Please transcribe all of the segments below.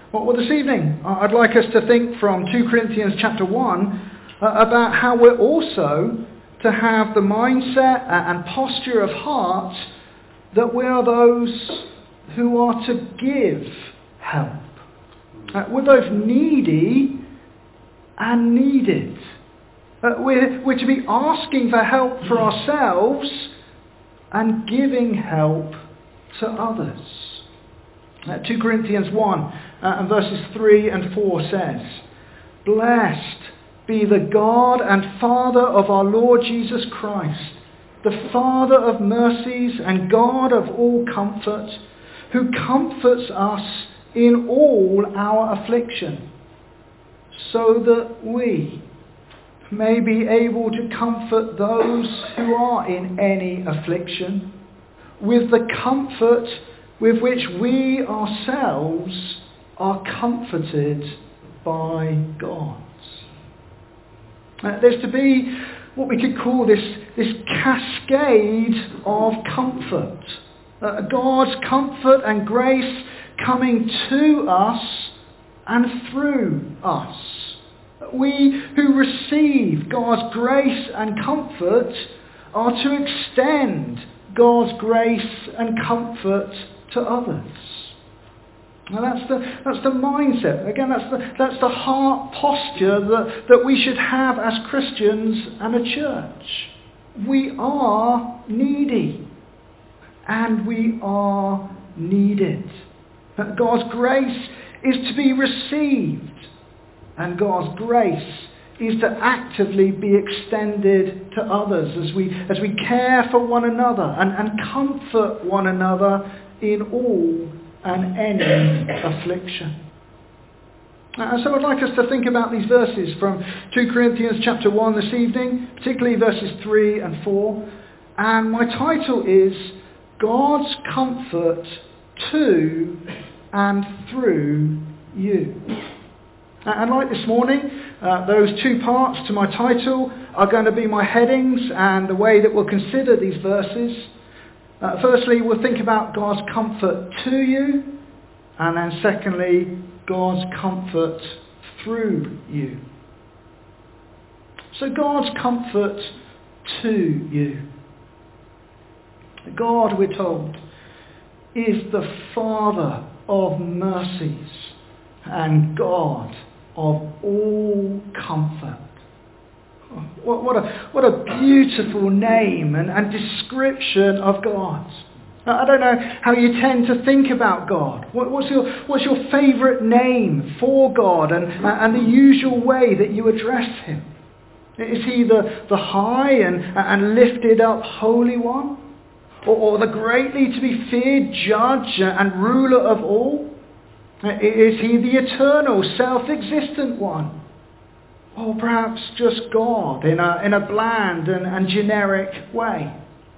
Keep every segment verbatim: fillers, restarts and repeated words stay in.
Well, well this evening I'd like us to think from two Corinthians chapter one uh, about how we're also to have the mindset and posture of heart that we are those who are to give help. Uh, we're both needy and needed. Uh, we're, we're to be asking for help for ourselves and giving help to others. Uh, two Corinthians one uh, and verses three and four says, "Blessed be the God and Father of our Lord Jesus Christ, the Father of mercies and God of all comfort, who comforts us in all our affliction, so that we may be able to comfort those who are in any affliction with the comfort with which we ourselves are comforted by God." Uh, there's to be what we could call this, this cascade of comfort. Uh, God's comfort and grace coming to us and through us. We who receive God's grace and comfort are to extend God's grace and comfort to others. Now that's the that's the mindset. Again, that's the that's the heart posture that, that we should have as Christians and a church. We are needy and we are needed. But God's grace is to be received, and God's grace is to actively be extended to others as we as we care for one another and, and comfort one another in all and any affliction. Uh, so I'd like us to think about these verses from two Corinthians chapter one this evening, particularly verses three and four. And my title is God's Comfort to and Through You. And like this morning, uh, those two parts to my title are going to be my headings and the way that we'll consider these verses. Uh, firstly, we'll think about God's comfort to you, and then secondly, God's comfort through you. So God's comfort to you. God, we're told, is the Father of mercies and God of all comfort. What, what, a, what a beautiful name and, and description of God. I don't know how you tend to think about God. What, what's your, what's your favourite name for God and, and the usual way that you address him? Is he the, the high and, and lifted up Holy One? Or, or the greatly to be feared Judge and Ruler of all? Is he the eternal, self-existent One? Or perhaps just God in a, in a bland and, and generic way?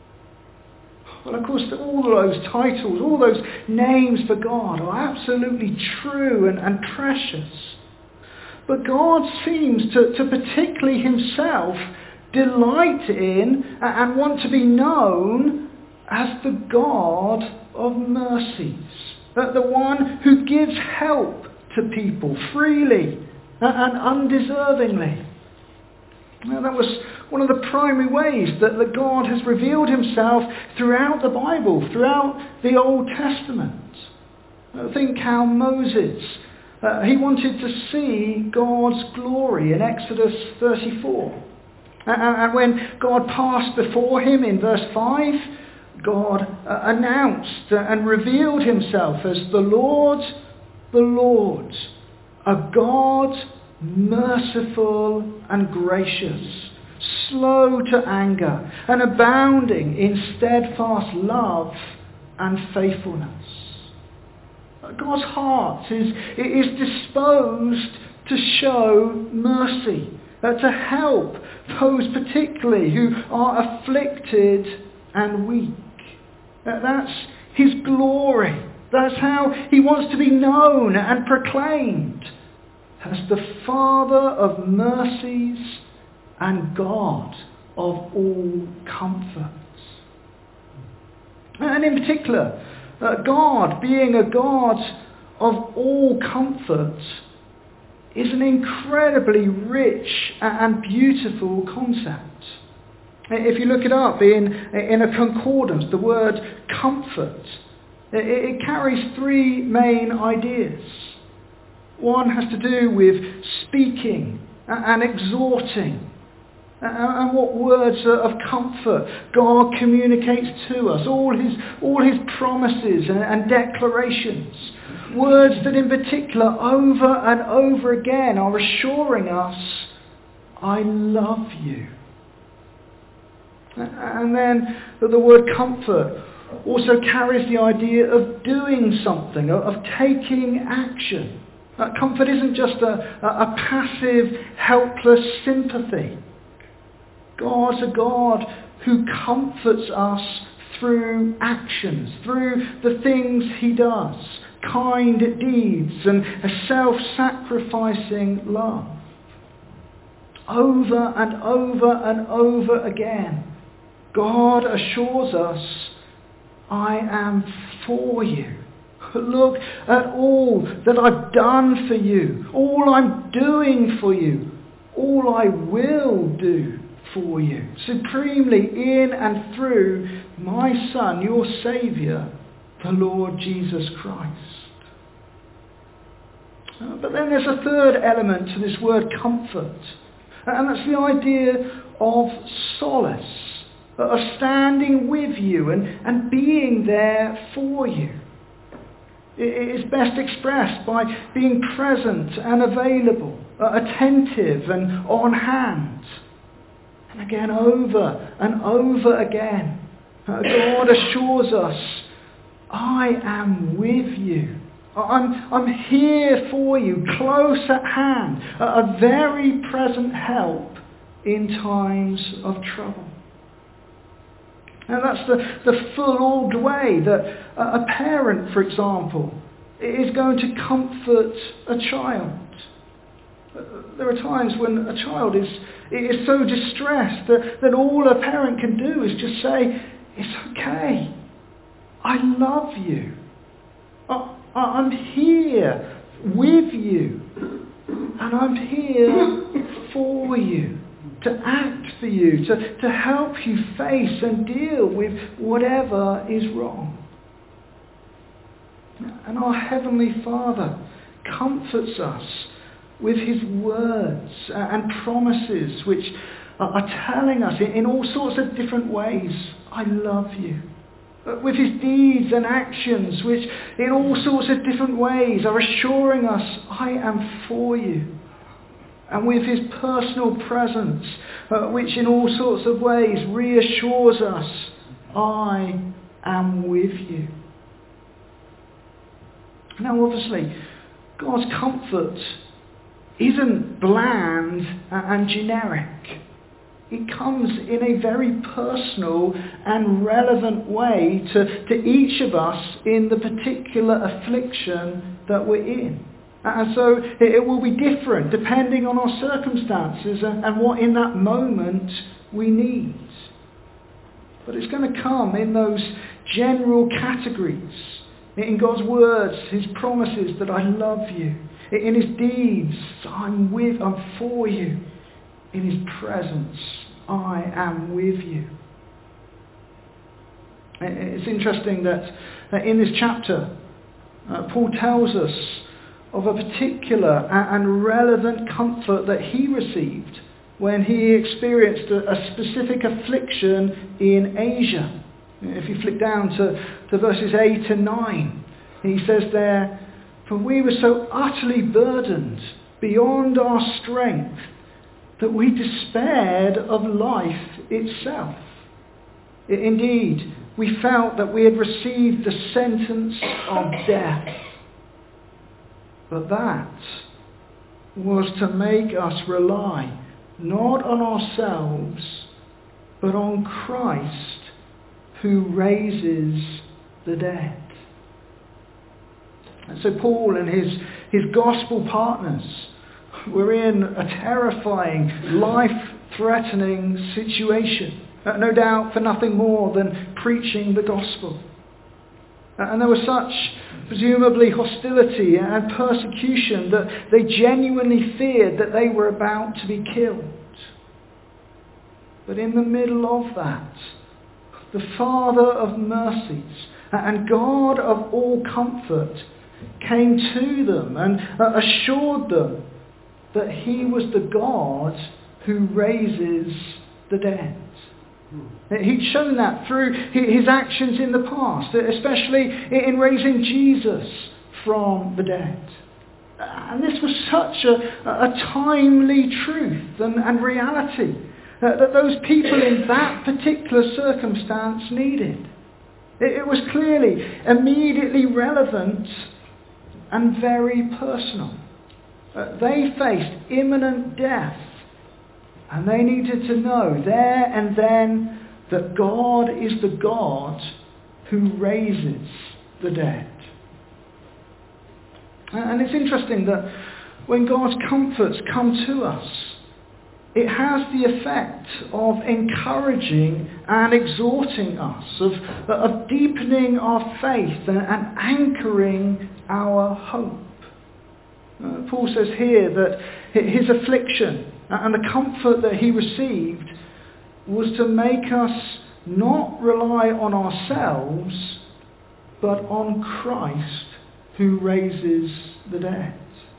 Well, of course, all those titles, all those names for God are absolutely true and, and precious. But God seems to, to particularly himself delight in and want to be known as the God of mercies. The one who gives help to people freely and undeservingly. Now, that was one of the primary ways that, that God has revealed himself throughout the Bible, throughout the Old Testament. Think how Moses, uh, he wanted to see God's glory in Exodus thirty-four. And, and when God passed before him in verse five, God uh, announced and revealed himself as the Lord, the Lord, a God merciful and gracious, slow to anger, and abounding in steadfast love and faithfulness. God's heart is, is disposed to show mercy, uh, to help those particularly who are afflicted and weak. Uh, that's his glory. That's how he wants to be known and proclaimed as the Father of mercies and God of all comforts. And in particular, uh, God being a God of all comfort is an incredibly rich and beautiful concept. If you look it up in, in a concordance, the word comfort, it, it carries three main ideas. One has to do with speaking and exhorting, and what words of comfort God communicates to us, all his, all his promises and, and declarations, words that in particular over and over again are assuring us, I love you. And then the word comfort also carries the idea of doing something, of taking action. Comfort isn't just a, a passive, helpless sympathy. God's a God who comforts us through actions, through the things he does, kind deeds and a self-sacrificing love. Over and over and over again, God assures us, I am for you. Look at all that I've done for you, all I'm doing for you, all I will do for you, supremely in and through my Son, your Saviour, the Lord Jesus Christ. Uh, but then there's a third element to this word comfort, and that's the idea of solace, of standing with you and, and being there for you. It is best expressed by being present and available, uh, attentive and on hand. And again, over and over again, uh, God assures us, I am with you. I'm, I'm here for you, close at hand, a very present help in times of trouble. And that's the, the full-orbed way that a parent, for example, is going to comfort a child. There are times when a child is, is so distressed that, that all a parent can do is just say, it's okay, I love you. I, I'm here with you, and I'm here for you, to act for you, to, to help you face and deal with whatever is wrong. And our Heavenly Father comforts us with his words and promises which are telling us in all sorts of different ways, I love you. With his deeds and actions which in all sorts of different ways are assuring us, I am for you. And with his personal presence, uh, which in all sorts of ways reassures us, I am with you. Now obviously, God's comfort isn't bland and generic. It comes in a very personal and relevant way to, to each of us in the particular affliction that we're in. And so it will be different depending on our circumstances and, and what in that moment we need. But it's going to come in those general categories. In God's words, his promises that I love you. In his deeds, I'm with, I'm for you. In his presence, I am with you. It's interesting that in this chapter, uh, Paul tells us of a particular and relevant comfort that he received when he experienced a, a specific affliction in Asia. If you flick down to, to verses eight and nine, he says there, for we were so utterly burdened beyond our strength that we despaired of life itself. Indeed, we felt that we had received the sentence of death. But that was to make us rely not on ourselves, but on Christ who raises the dead. And so Paul and his, his gospel partners were in a terrifying, life-threatening situation. No doubt for nothing more than preaching the gospel. And there was such, presumably, hostility and persecution that they genuinely feared that they were about to be killed. But in the middle of that, the Father of mercies and God of all comfort came to them and assured them that he was the God who raises the dead. He'd shown that through his actions in the past, especially in raising Jesus from the dead. And this was such a, a timely truth and, and reality that, that those people in that particular circumstance needed. It, it was clearly immediately relevant and very personal. Uh, they faced imminent death, and they needed to know there and then that God is the God who raises the dead. And it's interesting that when God's comforts come to us, it has the effect of encouraging and exhorting us, of, of deepening our faith and, and anchoring our hope. Uh, Paul says here that his affliction and the comfort that he received was to make us not rely on ourselves, but on Christ who raises the dead.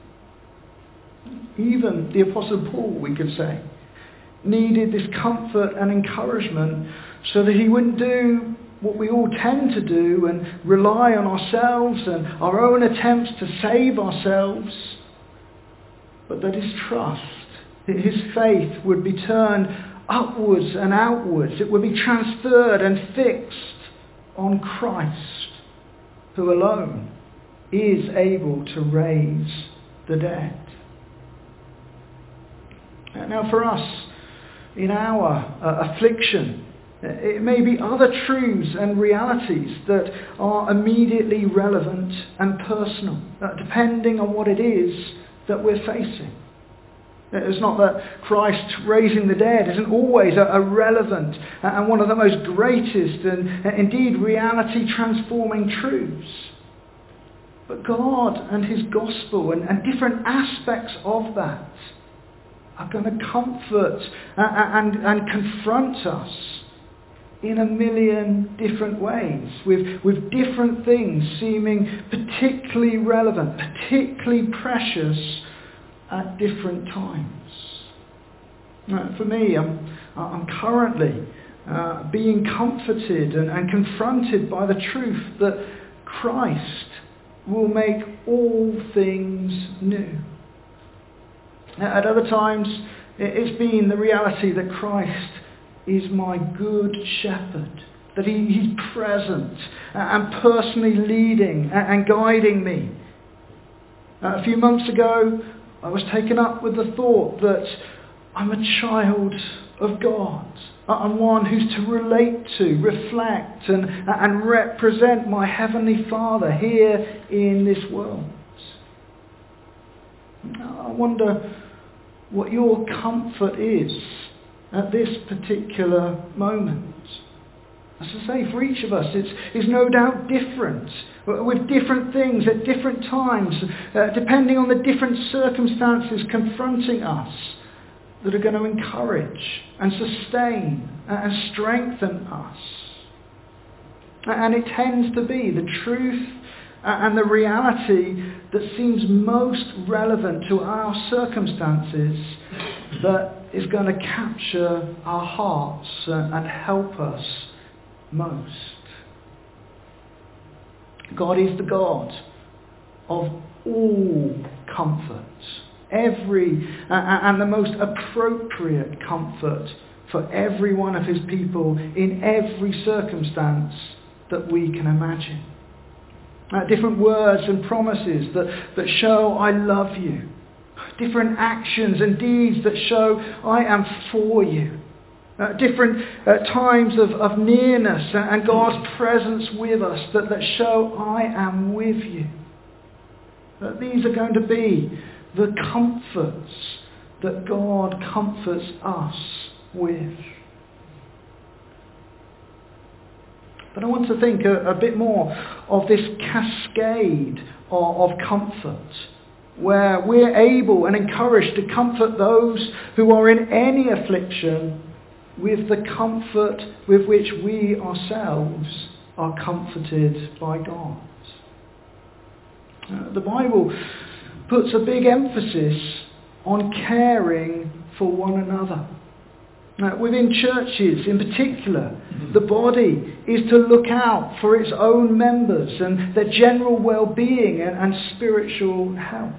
Even the Apostle Paul, we could say, needed this comfort and encouragement so that he wouldn't do what we all tend to do and rely on ourselves and our own attempts to save ourselves, but that his trust, his faith would be turned upwards and outwards. It would be transferred and fixed on Christ, who alone is able to raise the dead. Now for us, in our uh, affliction, it may be other truths and realities that are immediately relevant and personal, uh, depending on what it is that we're facing. It's not that Christ raising the dead isn't always a, a relevant and one of the most greatest and, and indeed reality transforming truths. But God and his gospel and, and different aspects of that are going to comfort and, and, and confront us in a million different ways, with, with different things seeming particularly relevant, particularly precious at different times. Uh, for me, I'm, I'm currently uh, being comforted and, and confronted by the truth that Christ will make all things new. At other times, it's been the reality that Christ is my good shepherd, that he, he's present and personally leading and guiding me. A few months ago, I was taken up with the thought that I'm a child of God. I'm one who's to relate to, reflect and, and represent my Heavenly Father here in this world. I wonder what your comfort is at this particular moment. As I say, for each of us, it's, it's no doubt different, with different things at different times, uh, depending on the different circumstances confronting us, that are going to encourage and sustain and strengthen us. And it tends to be the truth and the reality that seems most relevant to our circumstances that is going to capture our hearts and help us most. God is the God of all comfort, every uh, and the most appropriate comfort for every one of his people in every circumstance that we can imagine. Uh, different words and promises that, that show I love you. Different actions and deeds that show I am for you. Uh, different uh, times of, of nearness and, and God's presence with us that, that show I am with you. Uh, these are going to be the comforts that God comforts us with. But I want to think a, a bit more of this cascade of, of comfort, where we're able and encouraged to comfort those who are in any affliction with the comfort with which we ourselves are comforted by God. Uh, the Bible puts a big emphasis on caring for one another. Uh, within churches in particular, the body is to look out for its own members and their general well-being and, and spiritual health.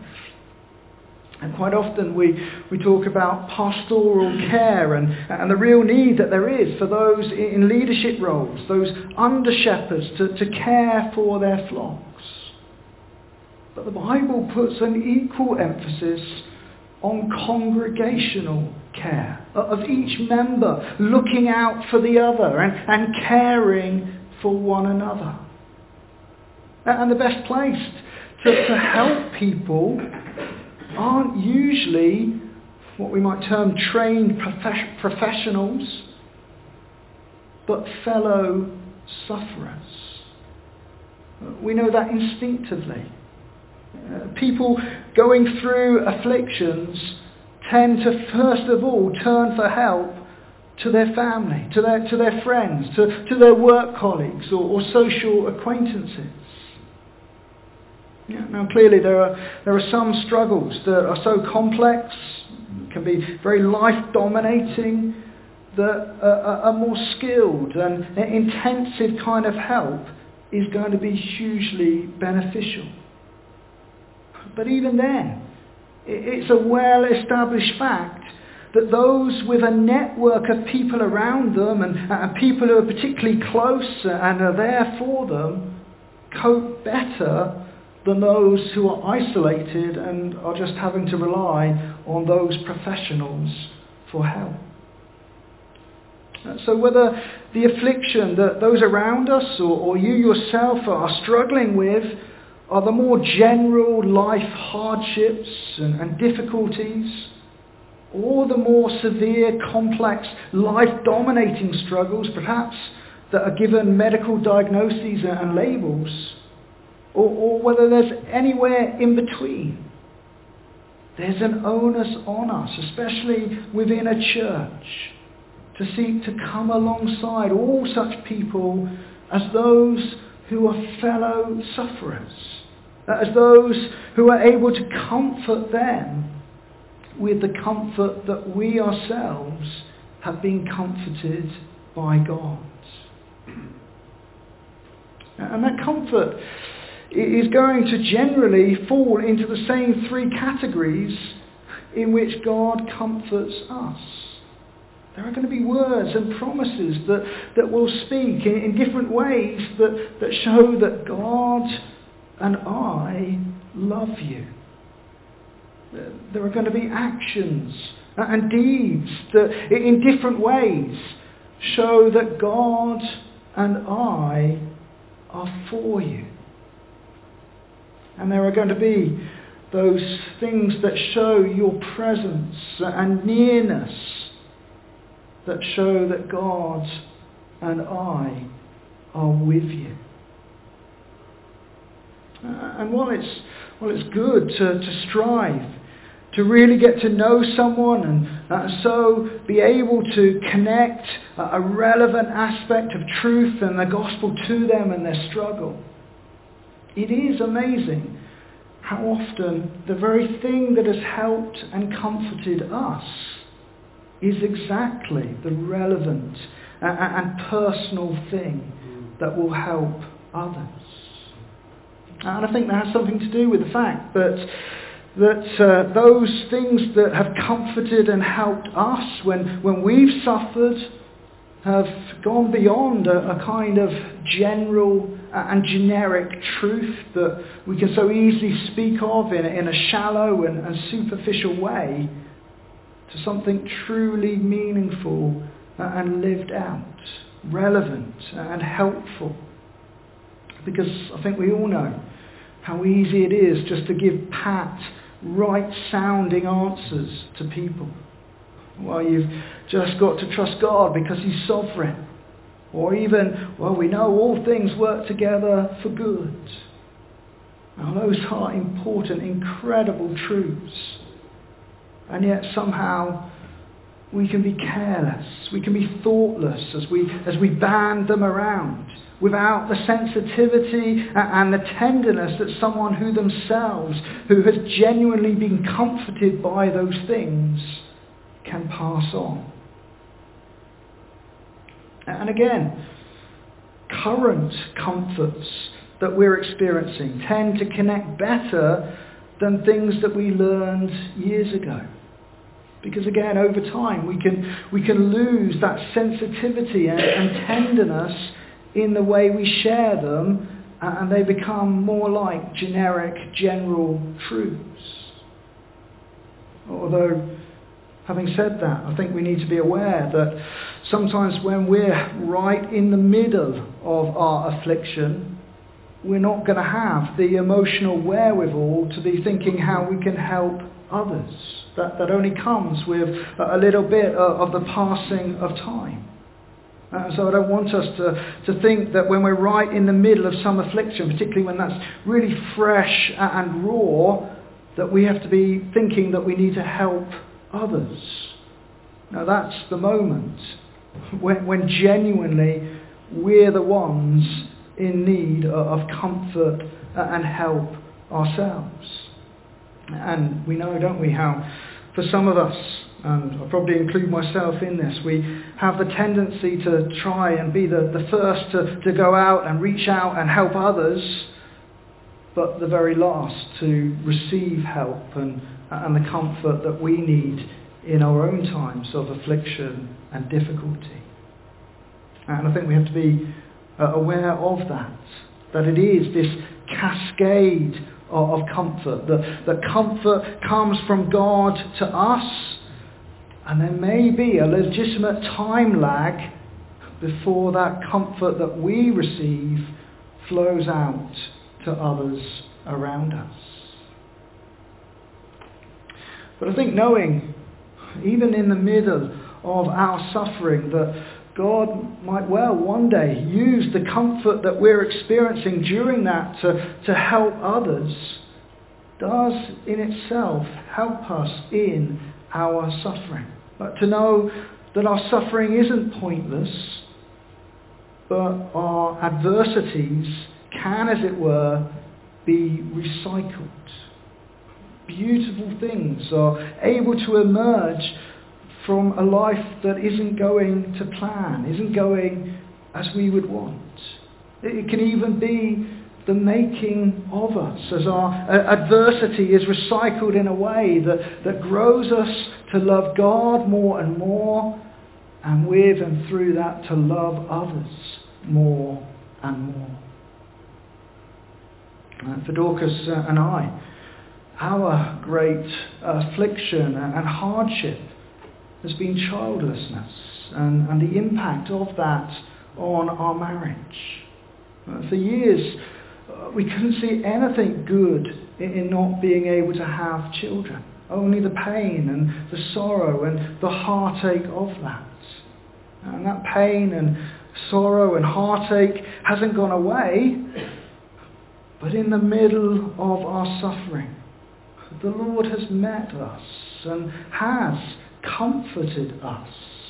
And quite often we, we talk about pastoral care and, and the real need that there is for those in leadership roles, those under-shepherds, to, to care for their flocks. But the Bible puts an equal emphasis on congregational care, of each member looking out for the other and, and caring for one another. And the best placed to, to help people aren't usually what we might term trained prof- professionals, but fellow sufferers. We know that instinctively. Uh, people going through afflictions tend to first of all turn for help to their family, to their to their friends, to, to their work colleagues or, or social acquaintances. Yeah, now clearly there are there are some struggles that are so complex, can be very life-dominating, that a, a more skilled and intensive kind of help is going to be hugely beneficial. But even then, it's a well-established fact that those with a network of people around them and, and people who are particularly close and are there for them cope better than those who are isolated and are just having to rely on those professionals for help. So whether the affliction that those around us or, or you yourself are struggling with are the more general life hardships and, and difficulties, or the more severe, complex, life-dominating struggles, perhaps, that are given medical diagnoses and labels, or, or whether there's anywhere in between, there's an onus on us, especially within a church, to seek to come alongside all such people as those who are fellow sufferers, as those who are able to comfort them with the comfort that we ourselves have been comforted by God. And that comfort is going to generally fall into the same three categories in which God comforts us. There are going to be words and promises that, that will speak in, in different ways that, that show that God and I love you. There are going to be actions and deeds that in different ways show that God and I are for you. And there are going to be those things that show your presence and nearness, that show that God and I are with you. Uh, and while it's, while it's good to, to strive to really get to know someone and uh, so be able to connect uh, a relevant aspect of truth and the gospel to them and their struggle, it is amazing how often the very thing that has helped and comforted us is exactly the relevant and personal thing that will help others. And I think that has something to do with the fact that that uh, those things that have comforted and helped us when, when we've suffered have gone beyond a, a kind of general and generic truth that we can so easily speak of in, in a shallow and, and superficial way, to something truly meaningful and lived out, relevant and helpful. Because I think we all know how easy it is just to give pat, right-sounding answers to people. Well, you've just got to trust God because He's sovereign. Or even, well, we know all things work together for good. Now those are important, incredible truths. And yet somehow we can be careless, we can be thoughtless as we as we band them around without the sensitivity and the tenderness that someone who themselves, who has genuinely been comforted by those things, can pass on. And again, current comforts that we're experiencing tend to connect better than things that we learned years ago. Because again, over time, we can we can lose that sensitivity and, and tenderness in the way we share them, and they become more like generic, general truths. Although, having said that, I think we need to be aware that sometimes when we're right in the middle of our affliction, we're not going to have the emotional wherewithal to be thinking how we can help others. That, that only comes with a little bit of, of the passing of time. Uh, so I don't want us to, to think that when we're right in the middle of some affliction, particularly when that's really fresh and raw, that we have to be thinking that we need to help others. Now that's the moment when, when genuinely we're the ones in need of comfort and help ourselves. And we know, don't we, how for some of us, and I'll probably include myself in this, we have the tendency to try and be the, the first to, to go out and reach out and help others, but the very last to receive help and, and the comfort that we need in our own times of affliction and difficulty. And I think we have to be aware of that, that it is this cascade of comfort, that, that comfort comes from God to us, and there may be a legitimate time lag before that comfort that we receive flows out to others around us. But I think knowing, even in the middle of our suffering, that God might well one day use the comfort that we're experiencing during that to, to help others, does in itself help us in our suffering. But to know that our suffering isn't pointless, but our adversities can, as it were, be recycled. Beautiful things are able to emerge from a life that isn't going to plan, isn't going as we would want. It can even be the making of us, as our adversity is recycled in a way that, that grows us to love God more and more, and with and through that to love others more and more. And for Dorcas and I, our great affliction and hardship has been childlessness and, and the impact of that on our marriage. Uh, for years, uh, we couldn't see anything good in, in not being able to have children. Only the pain and the sorrow and the heartache of that. And that pain and sorrow and heartache hasn't gone away, but in the middle of our suffering, the Lord has met us and has comforted us.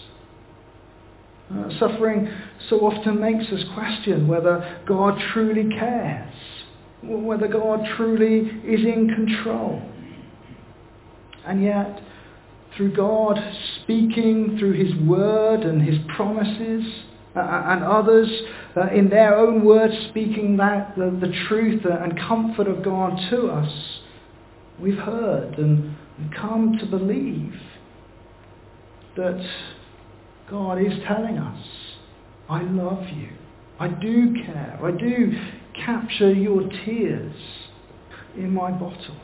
Uh, suffering so often makes us question whether God truly cares, whether God truly is in control. And yet, through God speaking through his word and his promises, uh, and others uh, in their own words speaking that the, the truth and comfort of God to us, we've heard and come to believe that God is telling us, I love you, I do care, I do capture your tears in my bottle.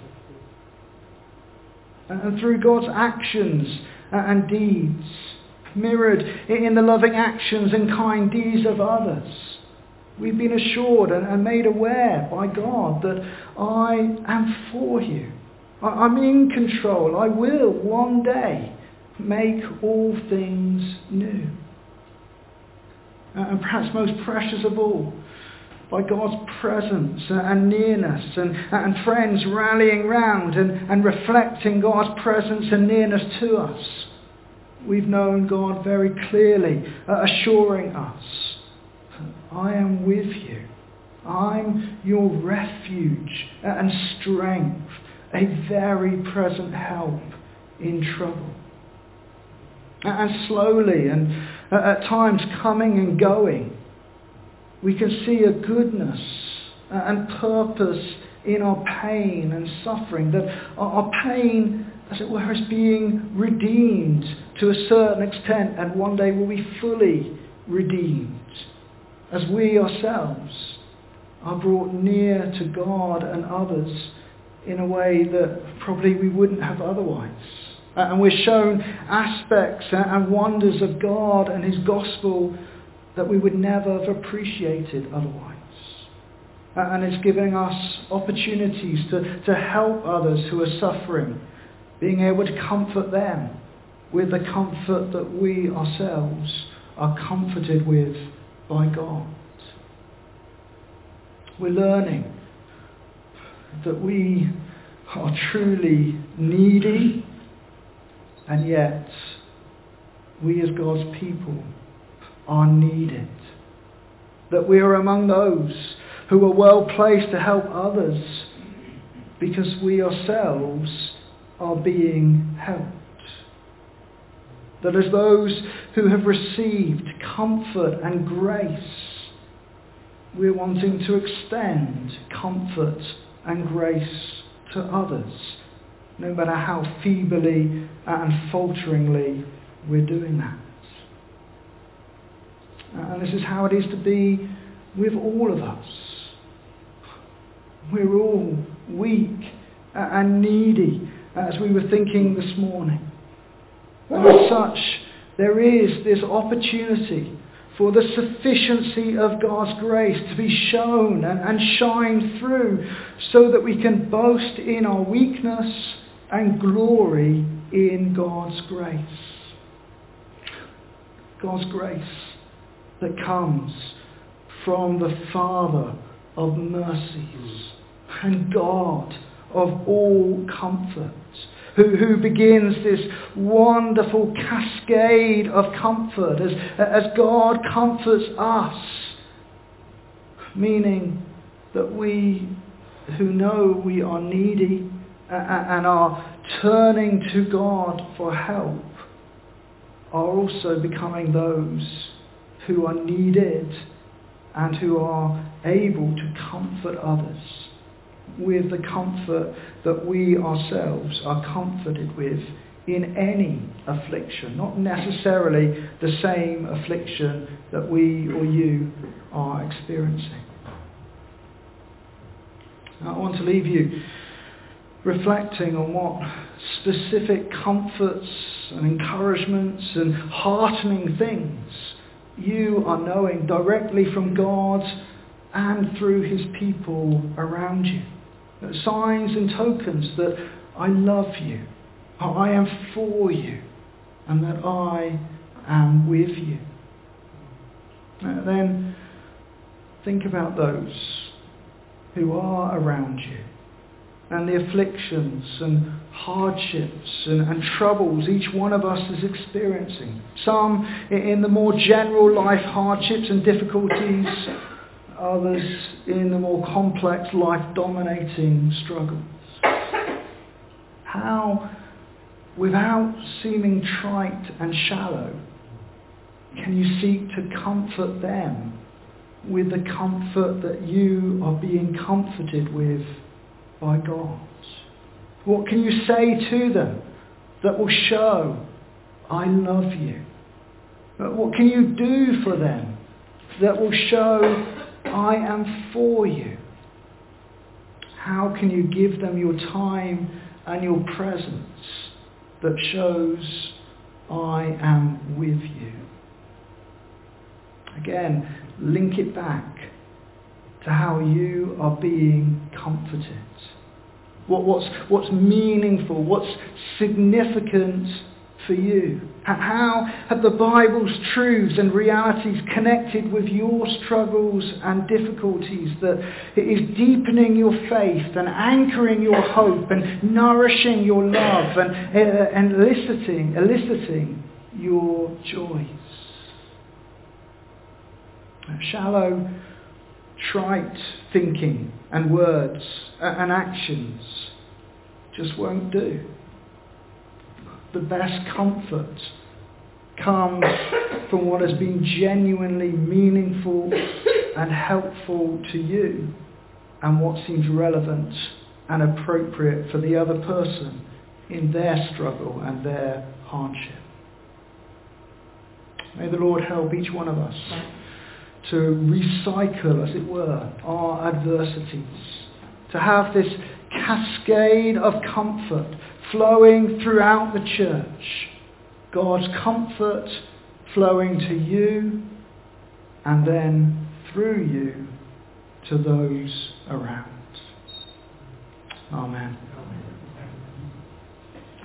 And through God's actions and deeds, mirrored in the loving actions and kind deeds of others, we've been assured and made aware by God that I am for you. I'm in control. I will one day make all things new. And perhaps most precious of all, by God's presence and nearness and, and friends rallying round and, and reflecting God's presence and nearness to us. We've known God very clearly, uh, assuring us, I am with you. I'm your refuge and strength, a very present help in trouble. And slowly and at times coming and going, we can see a goodness and purpose in our pain and suffering, that our pain, as it were, is being redeemed to a certain extent, and one day will be fully redeemed as we ourselves are brought near to God and others in a way that probably we wouldn't have otherwise. And we're shown aspects and wonders of God and his gospel that we would never have appreciated otherwise. And it's giving us opportunities to, to help others who are suffering, being able to comfort them with the comfort that we ourselves are comforted with by God. We're learning that we are truly needy, and yet we as God's people are needed. That we are among those who are well placed to help others because we ourselves are being helped. That as those who have received comfort and grace, we're wanting to extend comfort and grace to others, no matter how feebly and falteringly we're doing that. And this is how it is to be with all of us. We're all weak and needy, as we were thinking this morning. And as such, there is this opportunity for the sufficiency of God's grace to be shown and, and shine through, so that we can boast in our weakness and glory in God's grace. God's grace that comes from the Father of mercies and God of all comfort, who, who begins this wonderful cascade of comfort as, as God comforts us, meaning that we who know we are needy and are turning to God for help are also becoming those who are needed and who are able to comfort others with the comfort that we ourselves are comforted with in any affliction, not necessarily the same affliction that we or you are experiencing. Now, I want to leave you reflecting on what specific comforts and encouragements and heartening things you are knowing directly from God and through his people around you. Signs and tokens that I love you, I am for you, and that I am with you. Now then, think about those who are around you and the afflictions and hardships and, and troubles each one of us is experiencing. Some in the more general life hardships and difficulties, others in the more complex life-dominating struggles. How, without seeming trite and shallow, can you seek to comfort them with the comfort that you are being comforted with by God? What can you say to them that will show, I love you? What can you do for them that will show, I am for you? How can you give them your time and your presence that shows, I am with you? Again, link it back to how you are being comforted. What, what's, what's meaningful, what's significant for you? How have the Bible's truths and realities connected with your struggles and difficulties, that it is deepening your faith and anchoring your hope and nourishing your love and, uh, and eliciting, eliciting your joys? Shallow, trite thinking and words and actions just won't do. The best comfort comes from what has been genuinely meaningful and helpful to you, and what seems relevant and appropriate for the other person in their struggle and their hardship. May the Lord help each one of us to recycle, as it were, our adversities, to have this cascade of comfort flowing throughout the church. God's comfort flowing to you and then through you to those around. Amen.